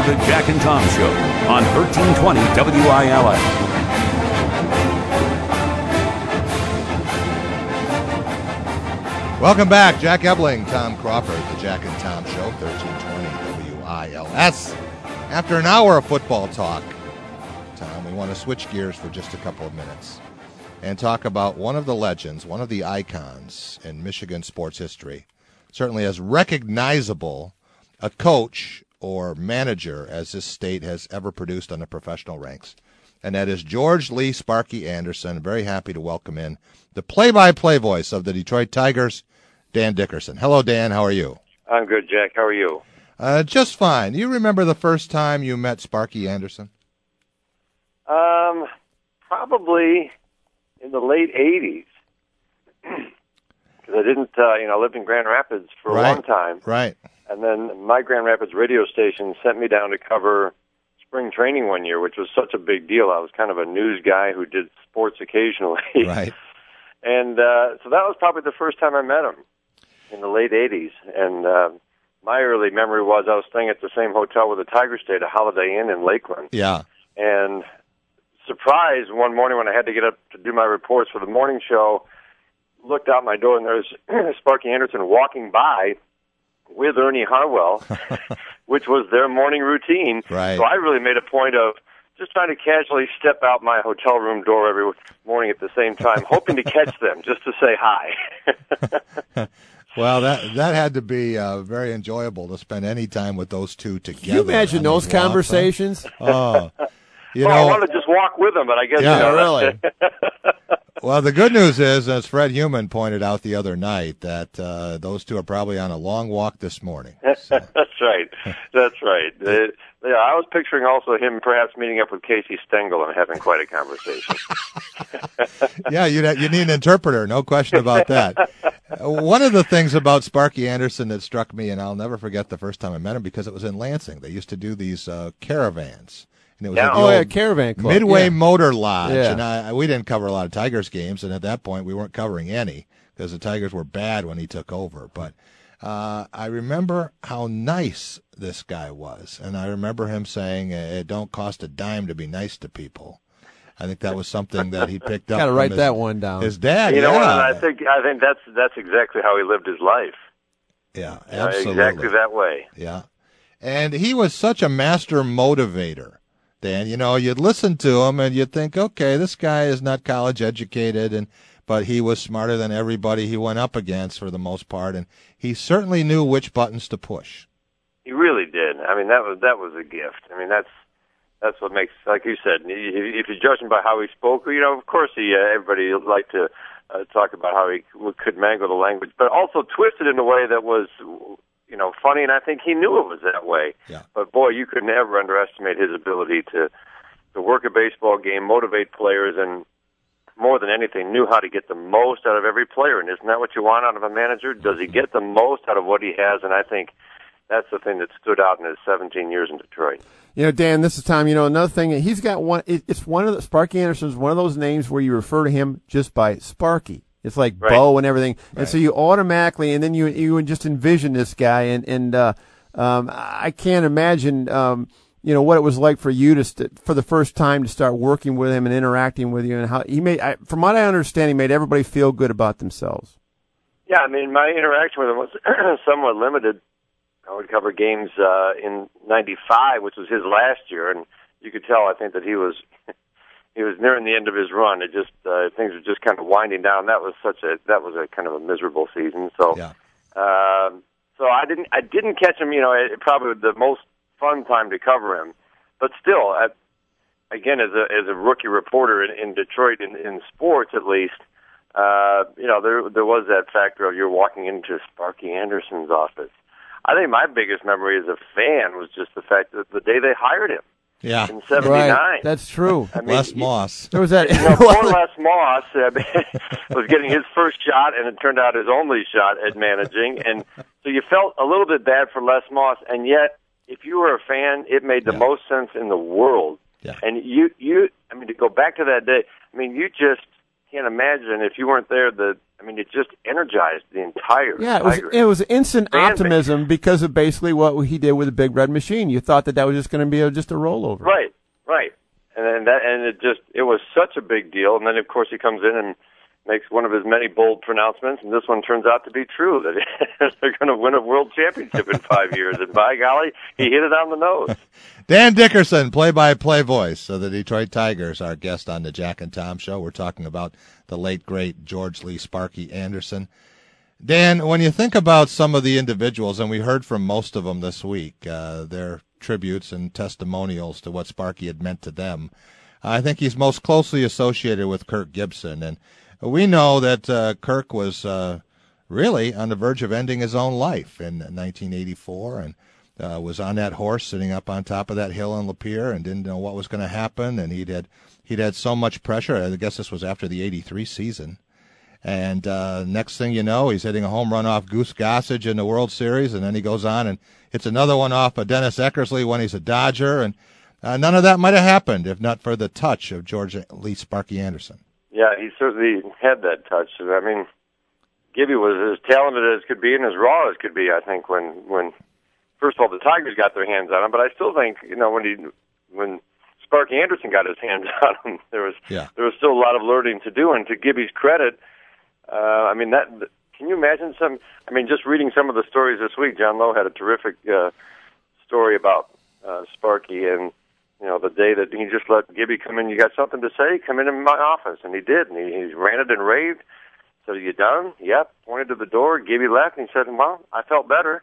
The Jack and Tom Show on 1320 WILS. Welcome back. Jack Ebling, Tom Crawford, The Jack and Tom Show, 1320 WILS. After an hour of football talk, Tom, we want to switch gears for just a couple of minutes and talk about one of the legends, one of the icons in Michigan sports history, certainly as recognizable a coach or manager as this state has ever produced on the professional ranks. And that is George Lee Sparky Anderson. Very happy to welcome in the play-by-play voice of the Detroit Tigers, Dan Dickerson. Hello, Dan. How are you? I'm good, Jack. How are you? Just fine. You remember the first time you met Sparky Anderson? Probably in the late 80s. Because I didn't, I lived in Grand Rapids for a long time. Right. And then my Grand Rapids radio station sent me down to cover spring training one year, which was such a big deal. I was kind of a news guy who did sports occasionally. Right. And so that was probably the first time I met him in the late 80s. And my early memory was I was staying at the same hotel where the Tigers stayed, a Holiday Inn in Lakeland. Yeah. And surprised one morning when I had to get up to do my reports for the morning show, looked out my door and there was Sparky Anderson walking by with Ernie Harwell, which was their morning routine. Right. So I really made a point of just trying to casually step out my hotel room door every morning at the same time, hoping to catch them just to say hi. Well, that had to be very enjoyable to spend any time with those two together. Can you imagine those conversations? Oh, I wanted to just walk with them, but I guess really. Well, the good news is, as Fred Heumann pointed out the other night, that those two are probably on a long walk this morning. So. That's right. That's right. I was picturing also him perhaps meeting up with Casey Stengel and having quite a conversation. Yeah, you need an interpreter, no question about that. One of the things about Sparky Anderson that struck me, and I'll never forget the first time I met him, because it was in Lansing. They used to do these caravans. And it was Caravan Club. Midway Motor Lodge. Yeah. And we didn't cover a lot of Tigers games, and at that point we weren't covering any because the Tigers were bad when he took over. But I remember how nice this guy was, and I remember him saying, it don't cost a dime to be nice to people. I think that was something that he picked up. Got to write that one down. His dad. You know what? I think that's exactly how he lived his life. Yeah, absolutely. Exactly that way. Yeah, and he was such a master motivator. Dan, you'd listen to him and you'd think, okay, this guy is not college educated, but he was smarter than everybody he went up against for the most part, and he certainly knew which buttons to push. He really did. I mean, that was a gift. I mean, that's what makes, like you said, if you judge him by how he spoke, of course everybody liked to talk about how he could mangle the language, but also twist it in a way that was funny, and I think he knew it was that way. Yeah. But boy, you could never underestimate his ability to work a baseball game, motivate players, and more than anything, knew how to get the most out of every player. And isn't that what you want out of a manager? Does he get the most out of what he has? And I think that's the thing that stood out in his 17 years in Detroit. Dan, this is Tom. Another thing, he's got one. It's one of the Sparky Anderson's one of those names where you refer to him just by Sparky. It's like right. Bo and everything, and right. so you automatically, and then you just envision this guy, and I can't imagine, what it was like for you for the first time to start working with him and interacting with you, and how he made, from what I understand, he made everybody feel good about themselves. Yeah, I mean, my interaction with him was somewhat limited. I would cover games in '95, which was his last year, and you could tell, I think, that he was nearing the end of his run. It just things were just kind of winding down. That was a kind of a miserable season. So, yeah. So I didn't catch him. Probably the most fun time to cover him, but still, again, as a rookie reporter in Detroit in sports at least, there was that factor of you're walking into Sparky Anderson's office. I think my biggest memory as a fan was just the fact that the day they hired him. Yeah, in '79. Right. That's true. I mean, Les Moss. There was that. Poor Les Moss was getting his first shot, and it turned out his only shot at managing. And so you felt a little bit bad for Les Moss, and yet, if you were a fan, it made the most sense in the world. Yeah. And I mean, to go back to that day, I mean, you just can't imagine if you weren't there the I mean, it just energized the entire it was instant fan optimism base. because of basically what he did with the Big Red Machine. You thought that was just going to be just a rollover. Right. And it was such a big deal. And then, of course, he comes in and makes one of his many bold pronouncements, and this one turns out to be true, that they're going to win a world championship in 5 years. And by golly, he hit it on the nose. Dan Dickerson, play-by-play voice of the Detroit Tigers, our guest on the Jack and Tom Show. We're talking about the late, great George Lee Sparky Anderson. Dan, when you think about some of the individuals, and we heard from most of them this week, their tributes and testimonials to what Sparky had meant to them, I think he's most closely associated with Kirk Gibson. And we know that Kirk was really on the verge of ending his own life in 1984 and was on that horse sitting up on top of that hill in Lapeer and didn't know what was going to happen. And he'd had so much pressure. I guess this was after the 83 season. And next thing you know, he's hitting a home run off Goose Gossage in the World Series, and then he goes on and hits another one off of Dennis Eckersley when he's a Dodger. And none of that might have happened if not for the touch of George Lee Sparky Anderson. Yeah, he certainly had that touch. I mean, Gibby was as talented as could be and as raw as could be, I think, when first of all, the Tigers got their hands on him. But I still think, when Sparky Anderson got his hands on him, there was still a lot of learning to do. And to Gibby's credit, can you imagine just reading some of the stories this week. John Lowe had a terrific story about Sparky, and the day that he just let Gibby come in, you got something to say, come in my office. And he did, and he ranted and raved. So, you done? Yep. Pointed to the door. Gibby left, and he said, well, I felt better.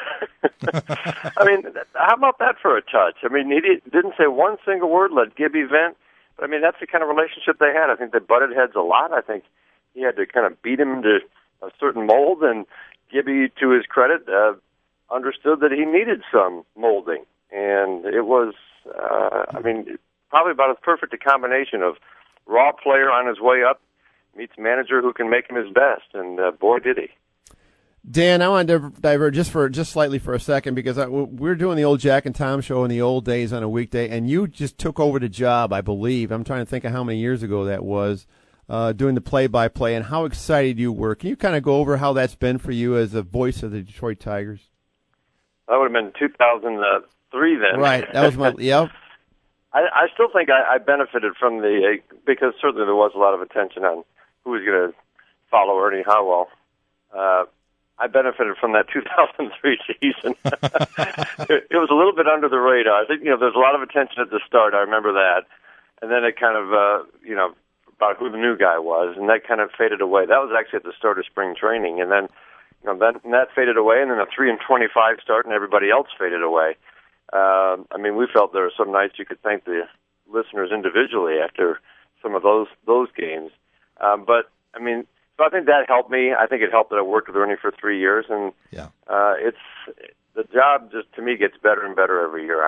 I mean, how about that for a touch? I mean, he didn't say one single word, let Gibby vent. But, I mean, that's the kind of relationship they had. I think they butted heads a lot. I think he had to kind of beat him into a certain mold, and Gibby, to his credit, understood that he needed some molding. And it was, probably about as perfect a combination of raw player on his way up meets manager who can make him his best, and boy, did he. Dan, I want to divert just slightly for a second, because we're doing the old Jack and Tom show in the old days on a weekday, and you just took over the job, I believe. I'm trying to think of how many years ago that was, doing the play-by-play, and how excited you were. Can you kind of go over how that's been for you as a voice of the Detroit Tigers? That would have been 2003 then. Right, that was my, yep. I still think I benefited from because certainly there was a lot of attention on who was going to follow Ernie Harwell. I benefited from that 2003 season. It was a little bit under the radar. I think, there's a lot of attention at the start. I remember that. And then it kind of, about who the new guy was, and that kind of faded away. That was actually at the start of spring training. And then, that faded away, and then a 3-25 start, and everybody else faded away. We felt there were some nights you could thank the listeners individually after some of those games. So I think that helped me. I think it helped that I worked with Ernie for 3 years, and it's the job just to me gets better and better every year.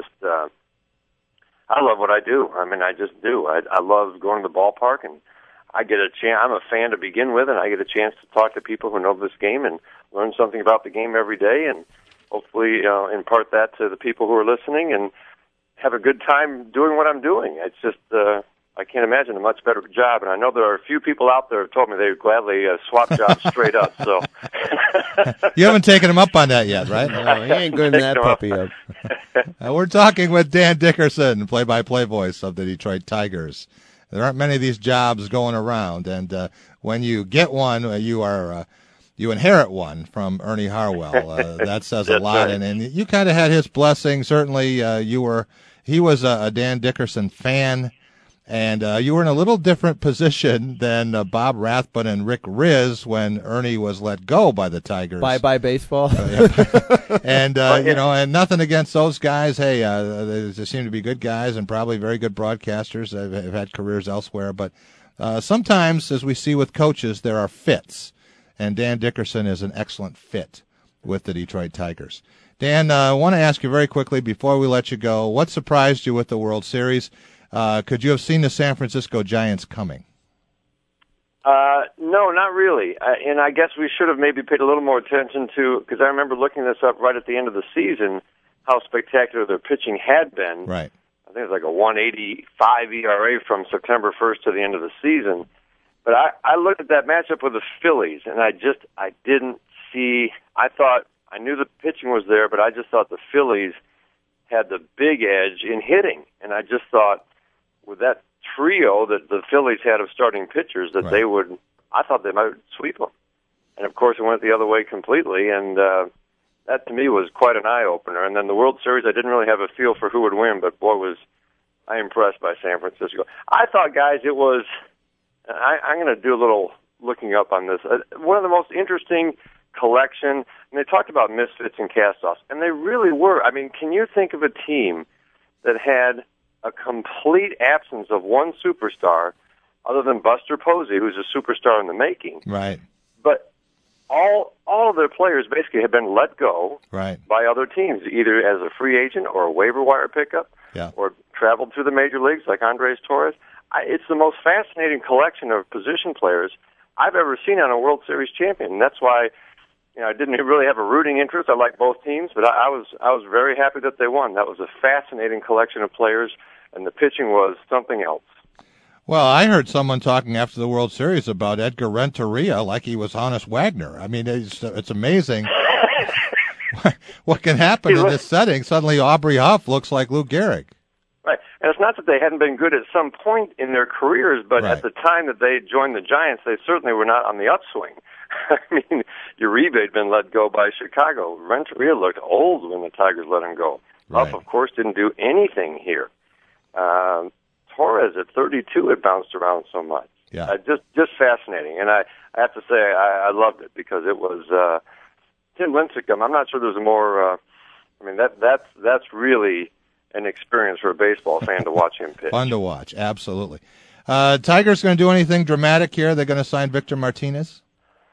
I love what I do. I just do. I love going to the ballpark, and I get a chance. I'm a fan to begin with, and I get a chance to talk to people who know this game and learn something about the game every day, and hopefully impart that to the people who are listening and have a good time doing what I'm doing. It's just I can't imagine a much better job, and I know there are a few people out there who told me they would gladly swap jobs straight up. So you haven't taken him up on that yet, right? No, he ain't giving that puppy up. We're talking with Dan Dickerson, play-by-play voice of the Detroit Tigers. There aren't many of these jobs going around, and when you get one, you inherit one from Ernie Harwell. That says a lot, right. and you kind of had his blessing. Certainly, he was a Dan Dickerson fan. And you were in a little different position than Bob Rathbun and Rick Riz when Ernie was let go by the Tigers. Bye-bye baseball. And, and nothing against those guys. Hey, they seem to be good guys and probably very good broadcasters. They've had careers elsewhere. But sometimes, as we see with coaches, there are fits. And Dan Dickerson is an excellent fit with the Detroit Tigers. Dan, I want to ask you very quickly before we let you go, what surprised you with the World Series? Could you have seen the San Francisco Giants coming? No, not really. And I guess we should have maybe paid a little more attention to, because I remember looking this up right at the end of the season, how spectacular their pitching had been. Right. I think it was like a 1.85 ERA from September 1st to the end of the season. But I looked at that matchup with the Phillies, and I didn't see. I thought I knew the pitching was there, but I just thought the Phillies had the big edge in hitting, and I just thought with that trio that the Phillies had of starting pitchers that they would. I thought they might sweep them, and of course it went the other way completely, and that to me was quite an eye opener. And then the World Series, I didn't really have a feel for who would win, but boy was I impressed by San Francisco. I thought, guys, it was. I'm going to do a little looking up on this. One of the most interesting collection, and they talked about misfits and cast-offs, and they really were. I mean, can you think of a team that had a complete absence of one superstar other than Buster Posey, who's a superstar in the making? Right. But all of their players basically have been let go by other teams, either as a free agent or a waiver wire pickup or traveled through the major leagues like Andres Torres. It's the most fascinating collection of position players I've ever seen on a World Series champion. And that's why I didn't really have a rooting interest. I like both teams, but I was very happy that they won. That was a fascinating collection of players, and the pitching was something else. Well, I heard someone talking after the World Series about Edgar Renteria like he was Honus Wagner. I mean, it's amazing what can happen in this setting. Suddenly Aubrey Huff looks like Lou Gehrig. Right, and it's not that they hadn't been good at some point in their careers, but at the time that they joined the Giants, they certainly were not on the upswing. I mean, Uribe had been let go by Chicago. Renteria looked old when the Tigers let him go. Huff, of course, didn't do anything here. Torres at 32 had bounced around so much. Yeah, just fascinating. And I have to say I loved it because it was Tim Lincecum. I'm not sure there's a more. I mean that's really an experience for a baseball fan to watch him pitch. Fun to watch, absolutely. Tigers going to do anything dramatic here? They're going to sign Victor Martinez?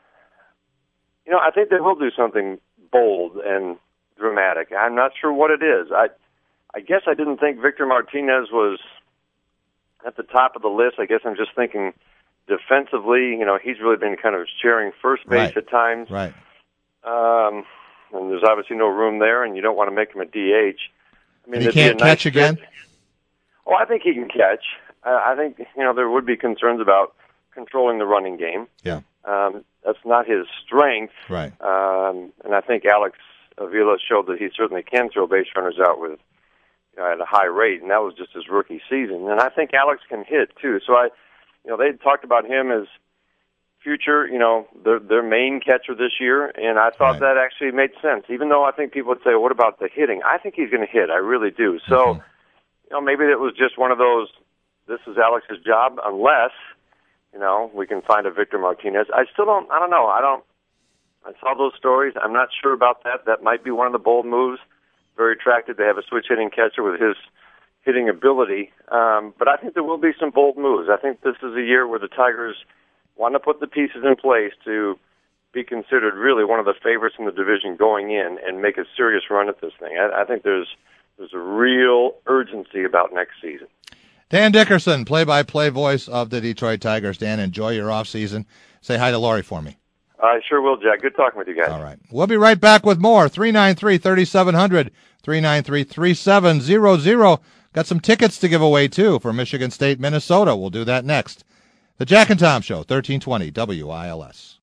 I think they will do something bold and dramatic. I'm not sure what it is. I guess I didn't think Victor Martinez was at the top of the list. I guess I'm just thinking defensively, he's really been kind of sharing first base at times. Right. And there's obviously no room there, and you don't want to make him a DH. I mean, he can't catch again? Oh, I think he can catch. I think, there would be concerns about controlling the running game. Yeah. That's not his strength. Right. And I think Alex Avila showed that he certainly can throw base runners out with at a high rate, and that was just his rookie season. And I think Alex can hit, too. So they talked about him as future, their main catcher this year, and I thought that actually made sense. Even though I think people would say, what about the hitting? I think he's going to hit. I really do. So, maybe it was just one of those, this is Alex's job, unless, we can find a Victor Martinez. I don't know. I saw those stories. I'm not sure about that. That might be one of the bold moves. Very attractive to have a switch hitting catcher with his hitting ability. But I think there will be some bold moves. I think this is a year where the Tigers want to put the pieces in place to be considered really one of the favorites in the division going in and make a serious run at this thing. I think there's a real urgency about next season. Dan Dickerson, play-by-play voice of the Detroit Tigers. Dan, enjoy your off season. Say hi to Laurie for me. I sure will, Jack. Good talking with you guys. All right. We'll be right back with more. 393-3700, 393-3700. Got some tickets to give away, too, for Michigan State, Minnesota. We'll do that next. The Jack and Tom Show, 1320 WILS.